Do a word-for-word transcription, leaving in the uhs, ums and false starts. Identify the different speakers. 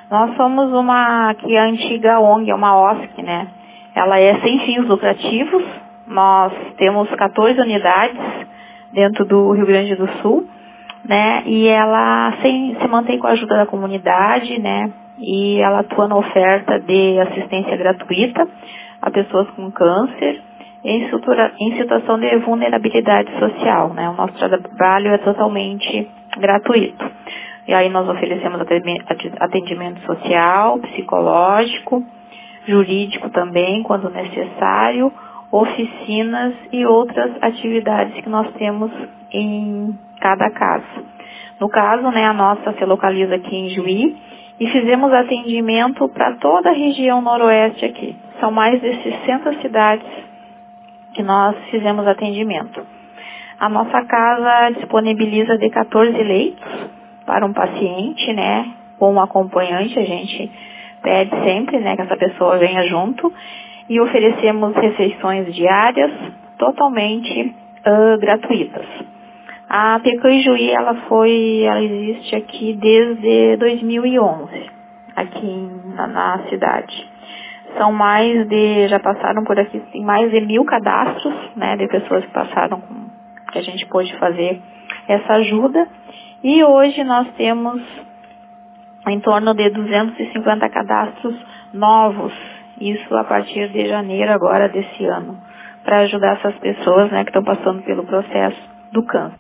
Speaker 1: Nós somos uma, que a antiga O N G, é uma O S C, né? Ela é sem fins lucrativos. Nós temos quatorze unidades dentro do Rio Grande do Sul, né? E ela sem, se mantém com a ajuda da comunidade, né? E ela atua na oferta de assistência gratuita a pessoas com câncer em, situa em situação de vulnerabilidade social, né? O nosso trabalho é totalmente gratuito. E aí nós oferecemos atendimento social, psicológico, jurídico também, quando necessário, oficinas e outras atividades que nós temos em cada caso. No caso, né, a nossa se localiza aqui em Juí e fizemos atendimento para toda a região noroeste aqui. São mais de sessenta cidades que nós fizemos atendimento. A nossa casa disponibiliza de quatorze leitos para um paciente, né, com um acompanhante. A gente pede sempre, né, que essa pessoa venha junto, e oferecemos refeições diárias totalmente uh, gratuitas. A Pecan Juí, ela foi, ela existe aqui desde dois mil e onze, aqui na, na cidade. São mais de, já passaram por aqui, tem mais de mil cadastros, né, de pessoas que passaram, com, que a gente pôde fazer essa ajuda. E hoje nós temos em torno de duzentos e cinquenta cadastros novos, isso a partir de janeiro agora desse ano, para ajudar essas pessoas, né, que estão passando pelo processo do câncer.